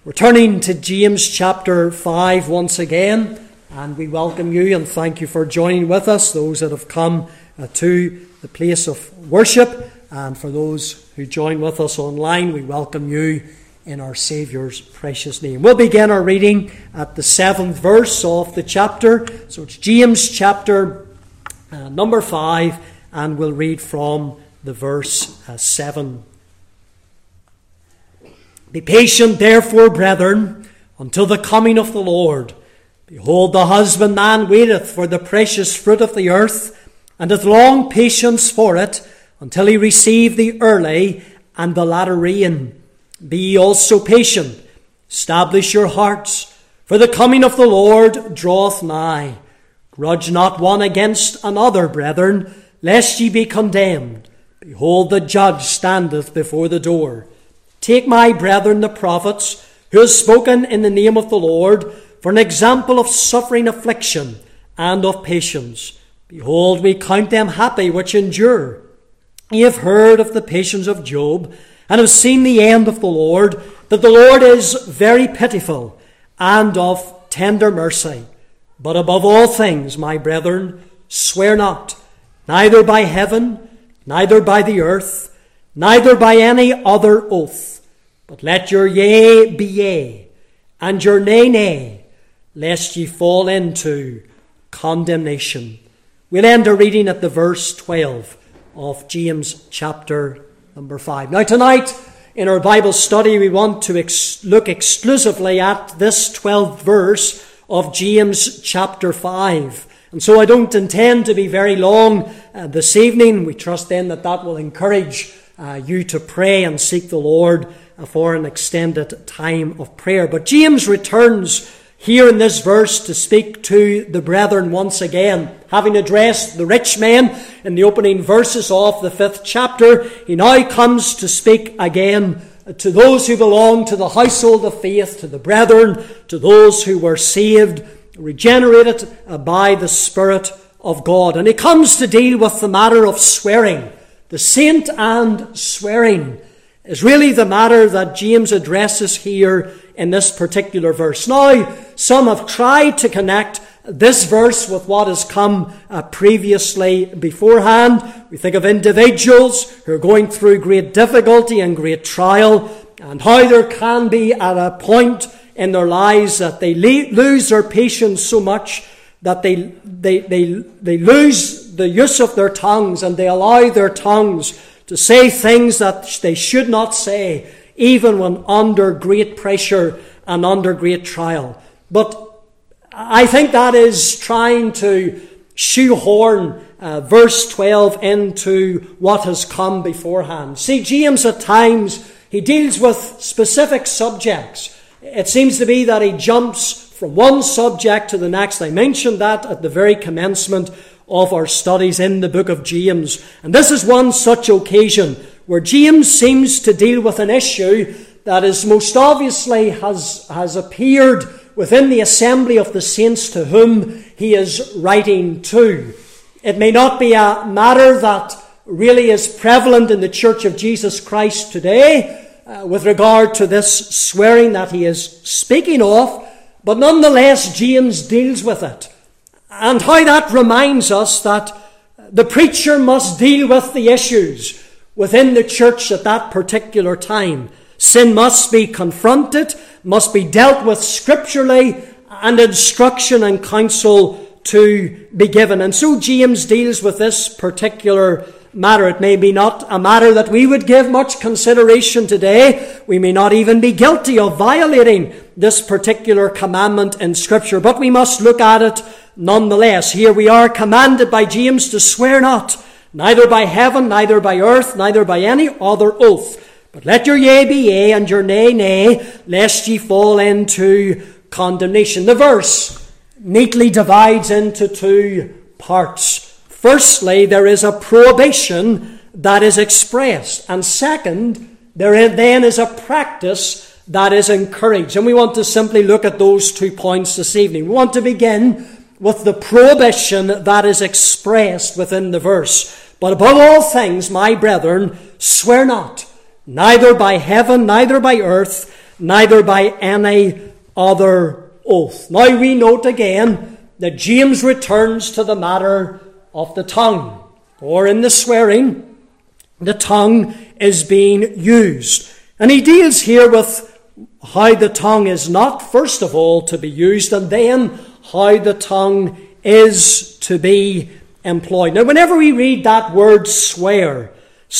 We're turning to James chapter 5 once again, and we welcome you and thank you for joining with us, those that have come to the place of worship, and for those who join with us online, we welcome you in our Saviour's precious name. We'll begin our reading at the 7th verse of the chapter, so it's James chapter number 5, and we'll read from the verse 7. Be patient, therefore, brethren, until the coming of the Lord. Behold, the husbandman waiteth for the precious fruit of the earth, and hath long patience for it, until he receive the early and the latter rain. Be ye also patient. Establish your hearts, for the coming of the Lord draweth nigh. Grudge not one against another, brethren, lest ye be condemned. Behold, the judge standeth before the door. Take my brethren the prophets, who have spoken in the name of the Lord, for an example of suffering affliction and of patience. Behold, we count them happy which endure. Ye have heard of the patience of Job, and have seen the end of the Lord, that the Lord is very pitiful, and of tender mercy. But above all things, my brethren, swear not, neither by heaven, neither by the earth, neither by any other oath. But let your yea be yea, and your nay, nay, lest ye fall into condemnation. We'll end our reading at the verse 12 of James chapter number 5. Now tonight, in our Bible study, we want to look exclusively at this 12th verse of James chapter 5. And so I don't intend to be very long this evening. We trust then that will encourage you to pray and seek the Lord for an extended time of prayer. But James returns here in this verse to speak to the brethren once again. Having addressed the rich men in the opening verses of the 5th chapter, he now comes to speak again to those who belong to the household of faith, to the brethren, to those who were saved, regenerated by the Spirit of God. And he comes to deal with the matter of swearing. The saint and swearing is really the matter that James addresses here in this particular verse. Now, some have tried to connect this verse with what has come previously beforehand. We think of individuals who are going through great difficulty and great trial, and how there can be at a point in their lives that they lose their patience so much that they lose the use of their tongues, and they allow their tongues to say things that they should not say, even when under great pressure and under great trial. But I think that is trying to shoehorn verse 12 into what has come beforehand. See, James at times, he deals with specific subjects. It seems to be that he jumps from one subject to the next. I mentioned that at the very commencement of our studies in the book of James. And this is one such occasion where James seems to deal with an issue that is most obviously has appeared within the assembly of the saints to whom he is writing to. It may not be a matter that really is prevalent in the Church of Jesus Christ today with regard to this swearing that he is speaking of, but nonetheless James deals with it. And how that reminds us that the preacher must deal with the issues within the church at that particular time. Sin must be confronted, must be dealt with scripturally, and instruction and counsel to be given. And so James deals with this particular matter. It may be not a matter that we would give much consideration today. We may not even be guilty of violating this particular commandment in Scripture, but we must look at it nonetheless. Here we are commanded by James to swear not, neither by heaven, neither by earth, neither by any other oath. But let your yea be yea, and your nay, nay, lest ye fall into condemnation. The verse neatly divides into two parts. Firstly, there is a prohibition that is expressed. And second, there then is a practice that is encouraged. And we want to simply look at those 2 points this evening. We want to begin with the prohibition that is expressed within the verse. But above all things, my brethren, swear not, neither by heaven, neither by earth, neither by any other oath. Now we note again that James returns to the matter of the tongue. For in the swearing, the tongue is being used. And he deals here with how the tongue is not, first of all, to be used, and then how the tongue is to be employed. Now, whenever we read that word swear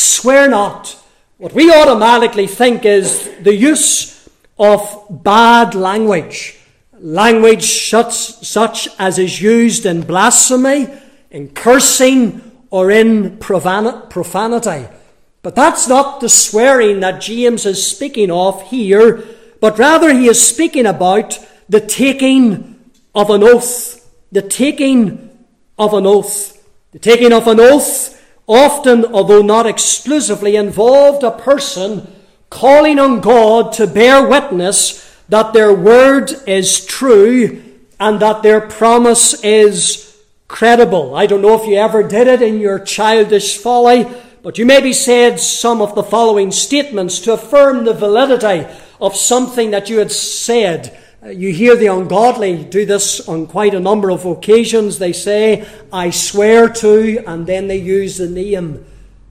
not, what we automatically think is the use of bad language. Language such as is used in blasphemy, in cursing, or in profanity. But that's not the swearing that James is speaking of here, but rather he is speaking about the taking of an oath. The taking of an oath. The taking of an oath often, although not exclusively, involved a person calling on God to bear witness that their word is true and that their promise is credible. I don't know if you ever did it in your childish folly, but you maybe said some of the following statements to affirm the validity of something that you had said. You hear the ungodly do this on quite a number of occasions. They say, I swear to, and then they use the name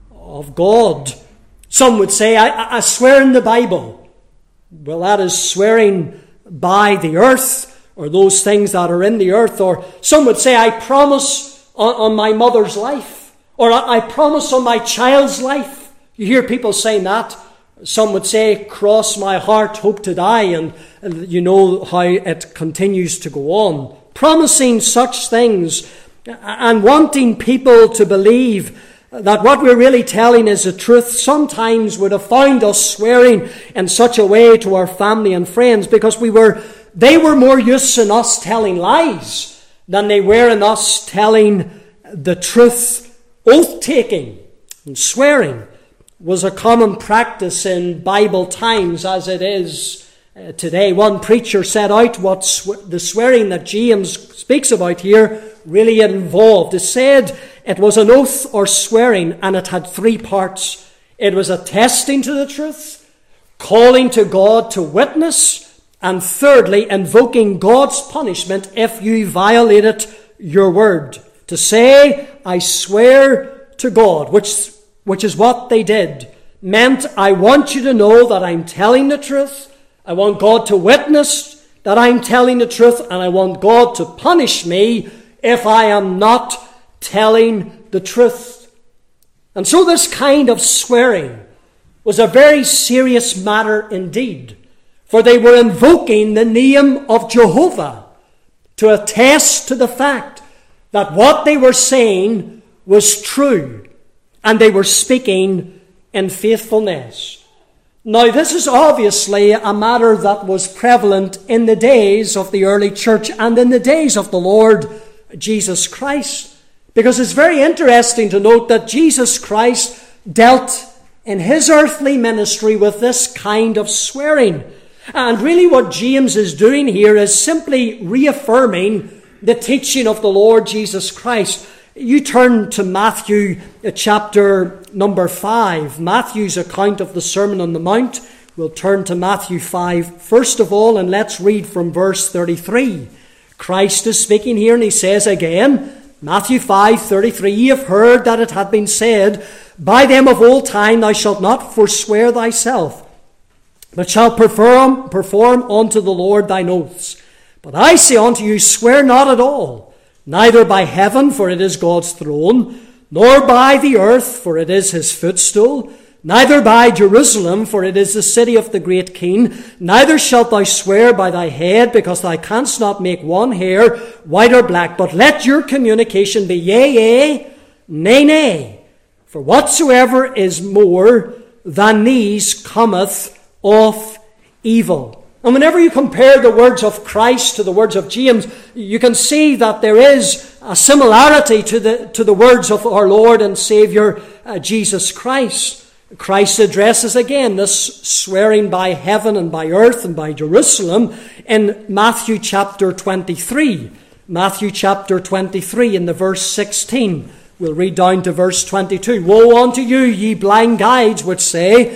of God. Some would say, I swear in the Bible. Well, that is swearing by the earth, or those things that are in the earth. Or some would say, I promise on my mother's life. Or I promise on my child's life. You hear people saying that. Some would say, cross my heart, hope to die. And you know how it continues to go on. Promising such things and wanting people to believe that what we're really telling is the truth sometimes would have found us swearing in such a way to our family and friends because they were more used in us telling lies than they were in us telling the truth. Oath-taking and swearing was a common practice in Bible times as it is today. One preacher set out what the swearing that James speaks about here really involved. It said it was an oath or swearing, and it had three parts. It was attesting to the truth, calling to God to witness, and thirdly, invoking God's punishment if you violated your word. To say, I swear to God, which is what they did, meant I want you to know that I'm telling the truth. I want God to witness that I'm telling the truth, and I want God to punish me if I am not telling the truth. And so this kind of swearing was a very serious matter indeed, for they were invoking the name of Jehovah to attest to the fact that what they were saying was true, and they were speaking in faithfulness. Now, this is obviously a matter that was prevalent in the days of the early church and in the days of the Lord Jesus Christ, because it's very interesting to note that Jesus Christ dealt in his earthly ministry with this kind of swearing. And really what James is doing here is simply reaffirming the teaching of the Lord Jesus Christ. You turn to Matthew chapter number 5, Matthew's account of the Sermon on the Mount. We'll turn to Matthew 5 first of all, and let's read from verse 33. Christ is speaking here, and he says again, Matthew 5:33, ye have heard that it hath been said, by them of old time thou shalt not forswear thyself, but shalt perform unto the Lord thine oaths. But I say unto you, swear not at all, neither by heaven, for it is God's throne, nor by the earth, for it is his footstool, neither by Jerusalem, for it is the city of the great King, neither shalt thou swear by thy head, because thou canst not make one hair white or black, but let your communication be yea, yea, nay, nay. For whatsoever is more than these cometh of evil. And whenever you compare the words of Christ to the words of James, you can see that there is a similarity to the words of our Lord and Saviour Jesus Christ. Christ addresses again this swearing by heaven and by earth and by Jerusalem in Matthew chapter 23. Matthew chapter 23 in the verse 16. We'll read down to verse 22. Woe unto you, ye blind guides, which say,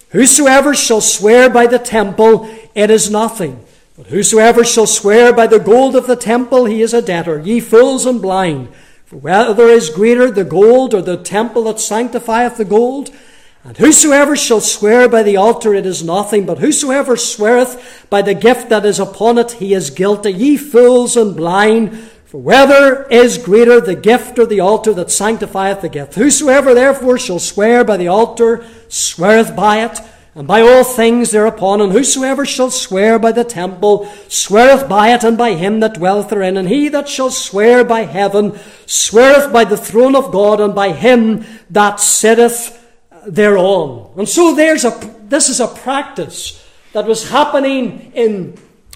Whosoever shall swear by the temple, it is nothing. But whosoever shall swear by the gold of the temple, he is a debtor. Ye fools and blind! For whether is greater, the gold or the temple that sanctifieth the gold? And whosoever shall swear by the altar, it is nothing. But whosoever sweareth by the gift that is upon it, he is guilty. Ye fools and blind! For whether is greater, the gift or the altar that sanctifieth the gift? Whosoever therefore shall swear by the altar, sweareth by it, and by all things thereupon. And whosoever shall swear by the temple, sweareth by it and by him that dwelleth therein. And he that shall swear by heaven, sweareth by the throne of God and by him that sitteth thereon. And so this is a practice that was happening in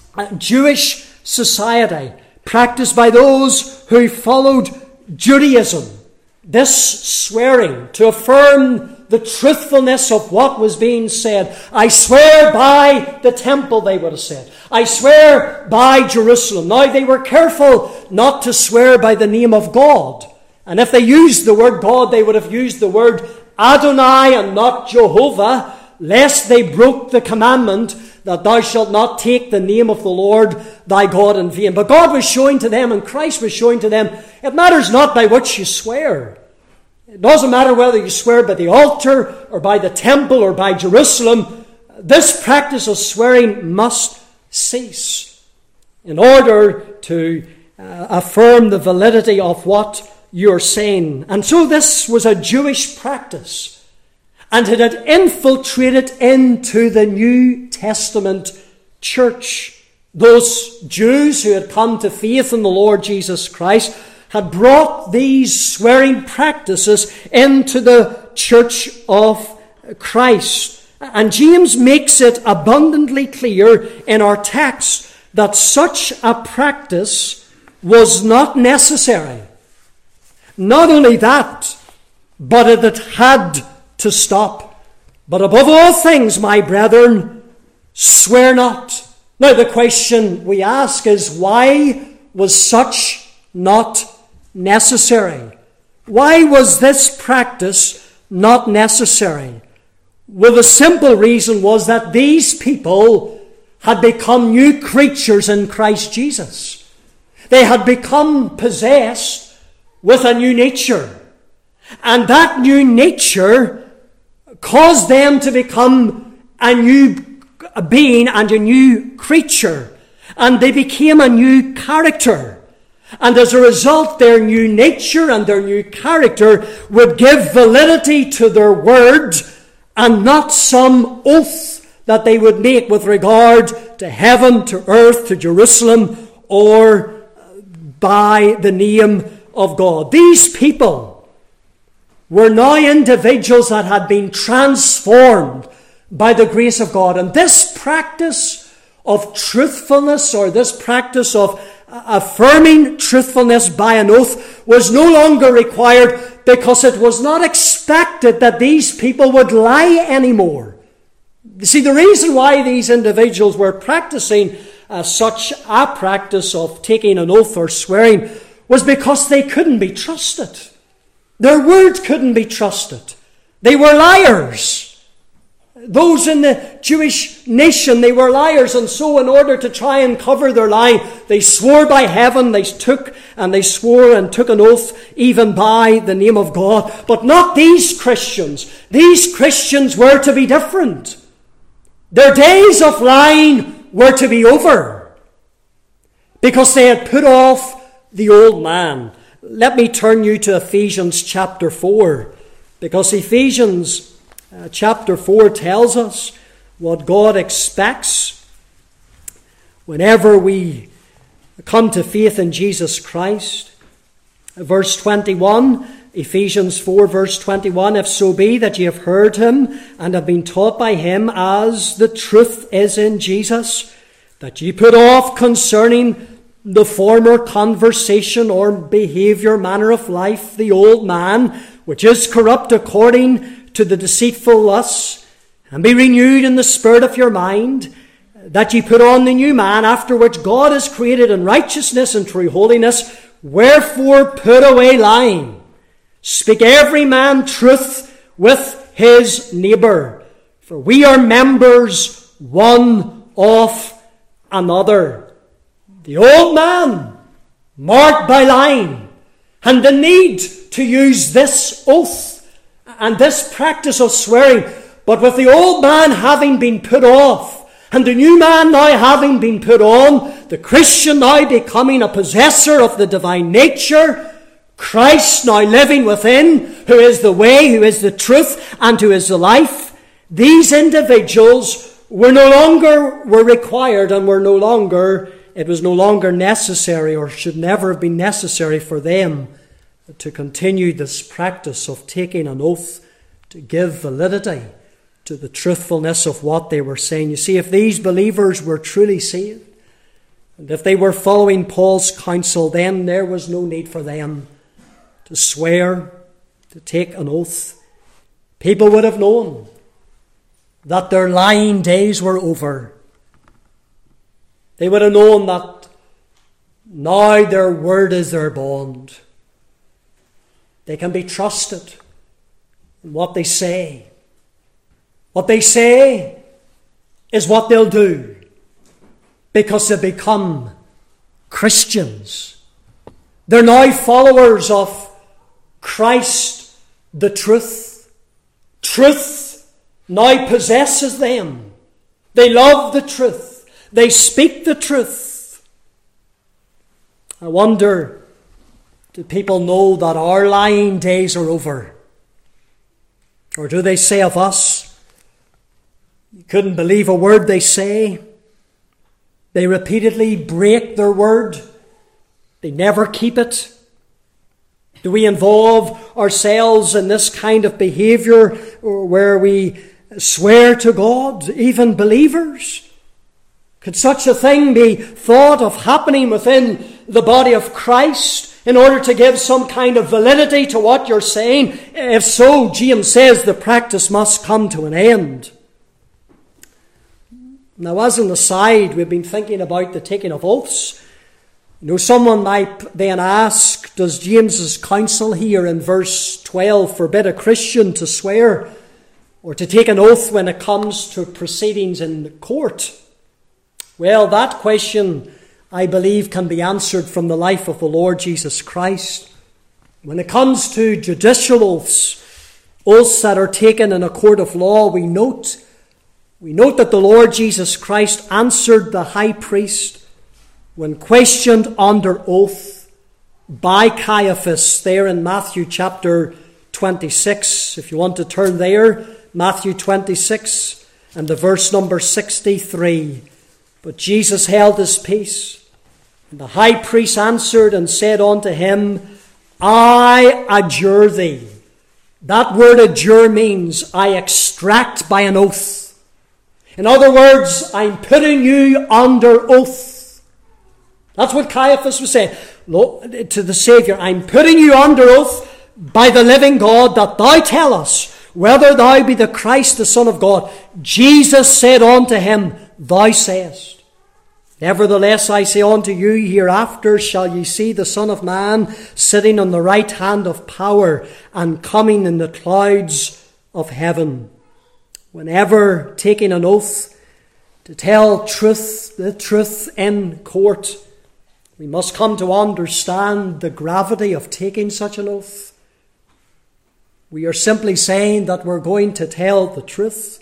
Jewish society, practiced by those who followed Judaism. This swearing to affirm the truthfulness of what was being said. I swear by the temple, they would have said. I swear by Jerusalem. Now, they were careful not to swear by the name of God. And if they used the word God, they would have used the word Adonai and not Jehovah, lest they broke the commandment that thou shalt not take the name of the Lord thy God in vain. But God was showing to them, and Christ was showing to them, it matters not by which you swear. It doesn't matter whether you swear by the altar or by the temple or by Jerusalem. This practice of swearing must cease in order to affirm the validity of what you're saying. And so this was a Jewish practice, and it had infiltrated into the New Testament church. Those Jews who had come to faith in the Lord Jesus Christ had brought these swearing practices into the church of Christ. And James makes it abundantly clear in our text that such a practice was not necessary. Not only that, but it had to stop. But above all things, my brethren, swear not. Now the question we ask is, why was such not necessary? Why was this practice not necessary? Well, the simple reason was that these people had become new creatures in Christ Jesus. They had become possessed with a new nature. And that new nature caused them to become a new being and a new creature. And they became a new character. And as a result, their new nature and their new character would give validity to their word and not some oath that they would make with regard to heaven, to earth, to Jerusalem, or by the name of God. These people were now individuals that had been transformed by the grace of God. And this practice of truthfulness, or this practice of affirming truthfulness by an oath, was no longer required, because it was not expected that these people would lie anymore. You see, the reason why these individuals were practicing such a practice of taking an oath or swearing was because they couldn't be trusted. Their word couldn't be trusted. They were liars. Those in the Jewish nation, they were liars, and so in order to try and cover their lie, they swore by heaven, they swore and took an oath even by the name of God. But not these Christians. These Christians were to be different. Their days of lying were to be over, because they had put off the old man. Let me turn you to Ephesians chapter 4, because Ephesians chapter 4 tells us what God expects whenever we come to faith in Jesus Christ. Verse 21, Ephesians 4 verse 21, if so be that ye have heard him and have been taught by him, as the truth is in Jesus, that ye put off concerning the former conversation or behavior, manner of life, the old man, which is corrupt according to the deceitful lusts, and be renewed in the spirit of your mind, that ye put on the new man, after which God is created in righteousness and true holiness. Wherefore put away lying. Speak every man truth with his neighbour, For we are members one of another. The old man, marked by line, and the need to use this oath and this practice of swearing, but with the old man having been put off, and the new man now having been put on, the Christian now becoming a possessor of the divine nature, Christ now living within, who is the way, who is the truth, and who is the life. These individuals were required and it was no longer necessary, or should never have been necessary for them to continue this practice of taking an oath to give validity to the truthfulness of what they were saying. You see, if these believers were truly saved, and if they were following Paul's counsel, then there was no need for them to swear, to take an oath. People would have known that their lying days were over. They would have known that now their word is their bond. They can be trusted in what they say. What they say is what they'll do, because they become Christians. They're now followers of Christ, the truth. Truth now possesses them. They love the truth. They speak the truth. I wonder, do people know that our lying days are over? Or do they say of us, you couldn't believe a word they say? They repeatedly break their word. They never keep it. Do we involve ourselves in this kind of behavior where we swear to God, even believers? Could such a thing be thought of happening within the body of Christ in order to give some kind of validity to what you're saying? If so, James says the practice must come to an end. Now, as an aside, we've been thinking about the taking of oaths. You know, someone might then ask, does James's counsel here in verse 12 forbid a Christian to swear or to take an oath when it comes to proceedings in the court? Well, that question, I believe, can be answered from the life of the Lord Jesus Christ. When it comes to judicial oaths, oaths that are taken in a court of law, we note that the Lord Jesus Christ answered the high priest when questioned under oath by Caiaphas there in Matthew chapter 26. If you want to turn there, Matthew 26 and the verse number 63. But Jesus held his peace, and the high priest answered and said unto him, I adjure thee. That word adjure means I extract by an oath. In other words, I'm putting you under oath. That's what Caiaphas was saying to the Saviour. I'm putting you under oath by the living God, that thou tell us whether thou be the Christ, the Son of God. Jesus said unto him, Thou sayest. Nevertheless, I say unto you, hereafter shall ye see the Son of Man sitting on the right hand of power and coming in the clouds of heaven. Whenever taking an oath to tell the truth in court, we must come to understand the gravity of taking such an oath. We are simply saying that we're going to tell the truth.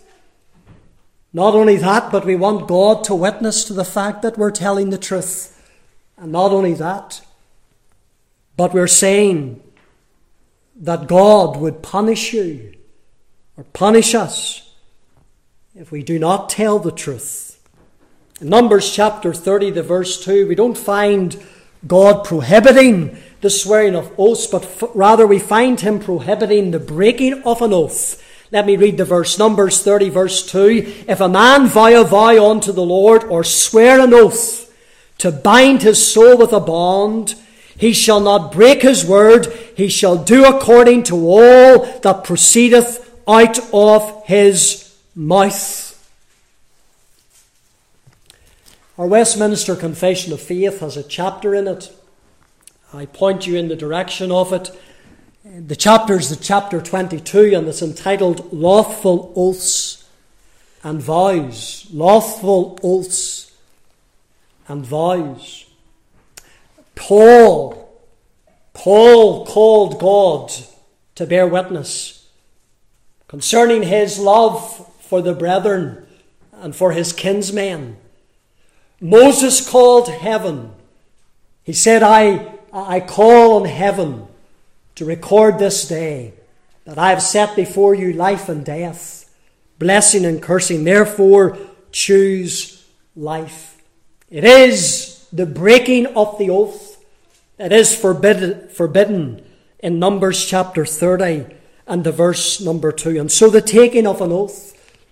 Not only that, but we want God to witness to the fact that we're telling the truth. And not only that, but we're saying that God would punish you or punish us if we do not tell the truth. In Numbers chapter 30, the verse 2, we don't find God prohibiting the swearing of oaths, but rather we find him prohibiting the breaking of an oath. Let me read the verse. Numbers 30, verse 2. If a man vow a vow unto the Lord, or swear an oath to bind his soul with a bond, he shall not break his word. He shall do according to all that proceedeth out of his mouth. Our Westminster Confession of Faith has a chapter in it. I point you in the direction of it. The chapter is the chapter 22, and it's entitled Lawful Oaths and vows. Lawful oaths and vows. Paul called God to bear witness concerning his love for the brethren and for his kinsmen. Moses called heaven. He said, I call on heaven to record this day that I have set before you life and death, blessing and cursing. Therefore, choose life. It is the breaking of the oath that is forbidden in Numbers chapter 30 and the verse number 2. And so the taking of an oath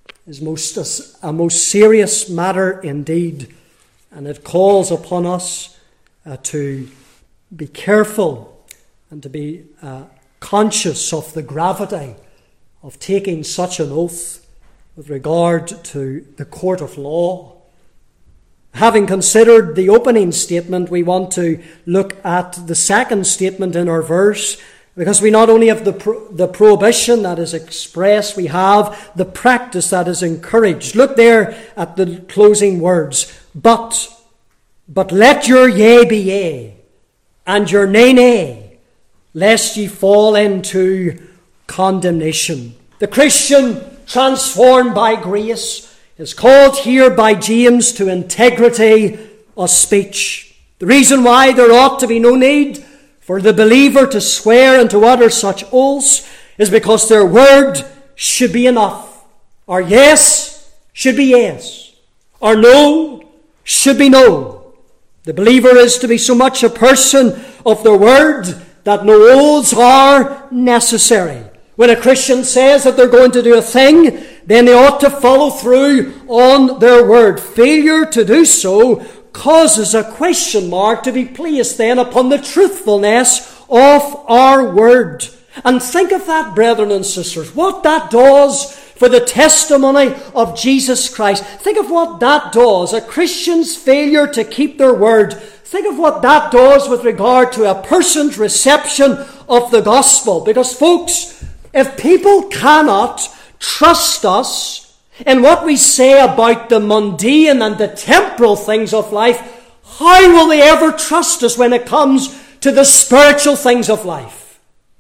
is a most serious matter indeed. And it calls upon us to be careful and to be conscious of the gravity of taking such an oath with regard to the court of law. Having considered the opening statement, we want to look at the second statement in our verse, because we not only have the prohibition that is expressed, we have the practice that is encouraged. Look there at the closing words. But let your yea be yea, and your nay nay, lest ye fall into condemnation. The Christian, transformed by grace, is called here by James to integrity of speech. The reason why there ought to be no need for the believer to swear and to utter such oaths is because their word should be enough. Our yes should be yes. Our no should be no. The believer is to be so much a person of the word that no oaths are necessary. When a Christian says that they're going to do a thing, then they ought to follow through on their word. Failure to do so causes a question mark to be placed then upon the truthfulness of our word. And think of that, brethren and sisters, what that does for the testimony of Jesus Christ. Think of what that does, a Christian's failure to keep their word. Think of what that does with regard to a person's reception of the gospel. Because, folks, if people cannot trust us in what we say about the mundane and the temporal things of life, how will they ever trust us when it comes to the spiritual things of life?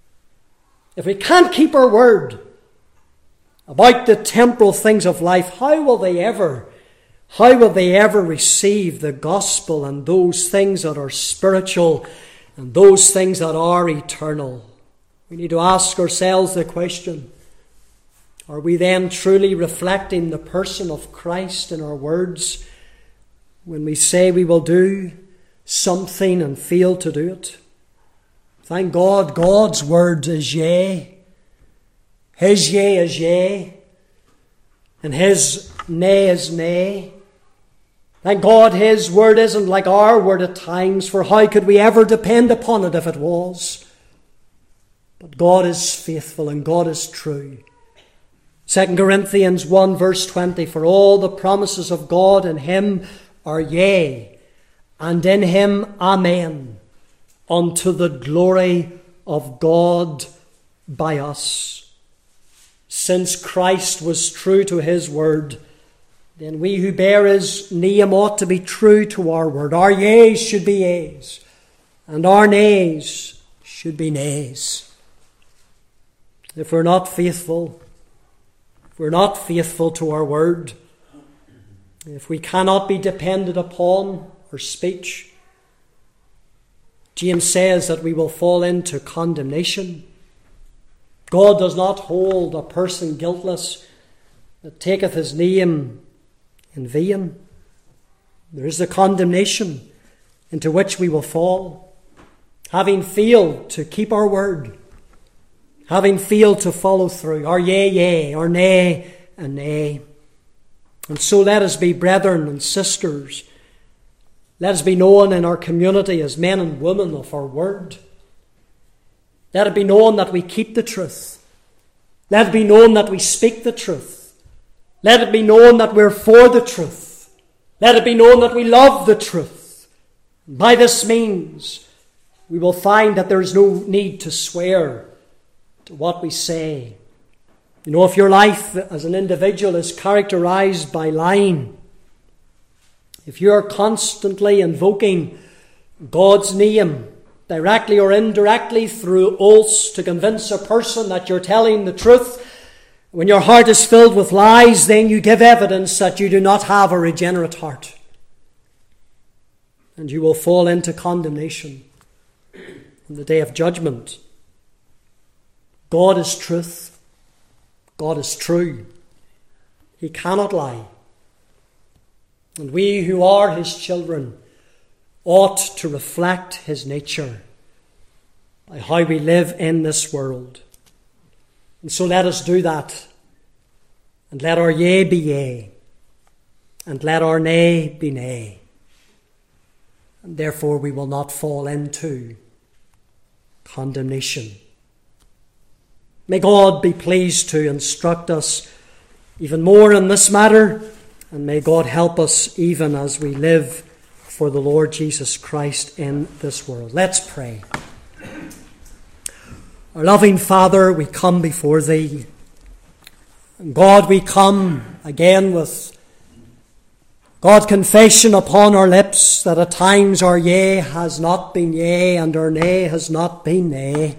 If we can't keep our word about the temporal things of life, how will they ever receive the gospel and those things that are spiritual and those things that are eternal? We need to ask ourselves the question, are we then truly reflecting the person of Christ in our words when we say we will do something and fail to do it? Thank God, God's word is yea. His yea is yea. And His nay is nay. Thank God His word isn't like our word at times, for how could we ever depend upon it if it was? But God is faithful and God is true. 2 Corinthians 1 verse 20, for all the promises of God in Him are yea, and in Him amen, unto the glory of God by us. Since Christ was true to His word, then we who bear His name ought to be true to our word. Our yeas should be yeas, and our nays should be nays. If we're not faithful to our word, if we cannot be dependent upon our speech, James says that we will fall into condemnation. God does not hold a person guiltless that taketh His name in vain. There is the condemnation into which we will fall, having failed to keep our word, having failed to follow through. Our yea, yea, our nay, and nay. And so let us be brethren and sisters. Let us be known in our community as men and women of our word. Let it be known that we keep the truth. Let it be known that we speak the truth. Let it be known that we're for the truth. Let it be known that we love the truth. By this means, we will find that there is no need to swear to what we say. You know, if your life as an individual is characterized by lying, if you're constantly invoking God's name, directly or indirectly through oaths to convince a person that you're telling the truth, when your heart is filled with lies, then you give evidence that you do not have a regenerate heart. And you will fall into condemnation on the day of judgment. God is truth. God is true. He cannot lie. And we who are his children ought to reflect his nature by how we live in this world. And so let us do that. And let our yea be yea. And let our nay be nay. And therefore we will not fall into condemnation. May God be pleased to instruct us even more in this matter, and may God help us even as we live for the Lord Jesus Christ in this world. Let's pray. Our loving Father, we come before thee. And God, we come again with God confession upon our lips that at times our yea has not been yea and our nay has not been nay.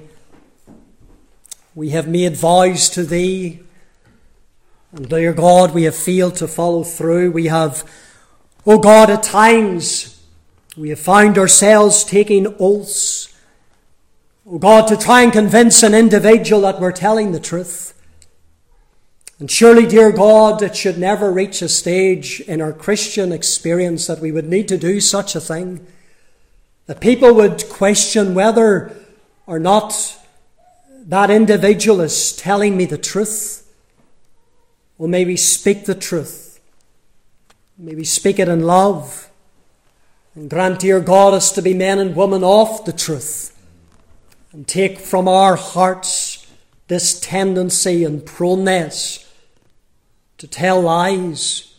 We have made vows to thee, and dear God, we have failed to follow through. We have, oh God, at times we have found ourselves taking oaths, oh God, to try and convince an individual that we're telling the truth. And surely, dear God, it should never reach a stage in our Christian experience that we would need to do such a thing, that people would question whether or not that individual is telling me the truth. Or may we speak the truth. May we speak it in love. And grant, dear God, us to be men and women of the truth. And take from our hearts this tendency and proneness to tell lies.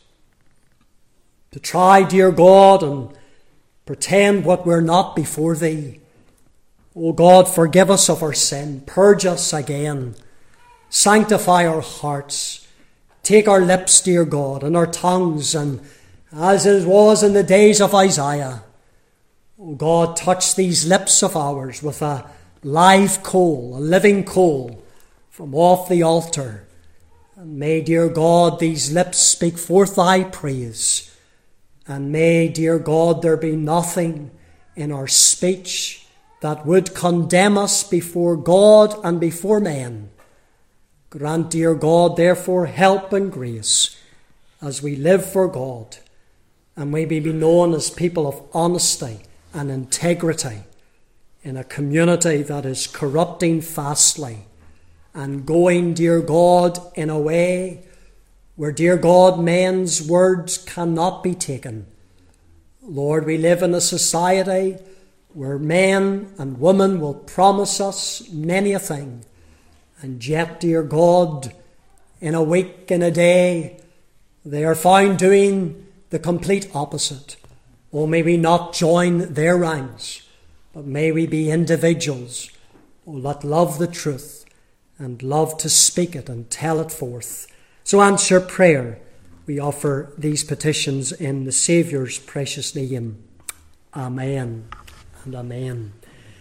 To try, dear God, and pretend what we're not before thee. O God, forgive us of our sin. Purge us again. Sanctify our hearts. Take our lips, dear God, and our tongues, and as it was in the days of Isaiah, O God, touch these lips of ours with a live coal, a living coal from off the altar. And may, dear God, these lips speak forth thy praise. And may, dear God, there be nothing in our speech that would condemn us before God and before men. Grant, dear God, therefore, help and grace as we live for God, and may we be known as people of honesty and integrity in a community that is corrupting fastly and going, dear God, in a way where, dear God, men's words cannot be taken. Lord, we live in a society where men and women will promise us many a thing, and yet, dear God, in a week, in a day, they are found doing the complete opposite. Oh, may we not join their ranks, but may we be individuals, oh, that love the truth and love to speak it and tell it forth. So answer prayer. We offer these petitions in the Saviour's precious name. Amen and amen.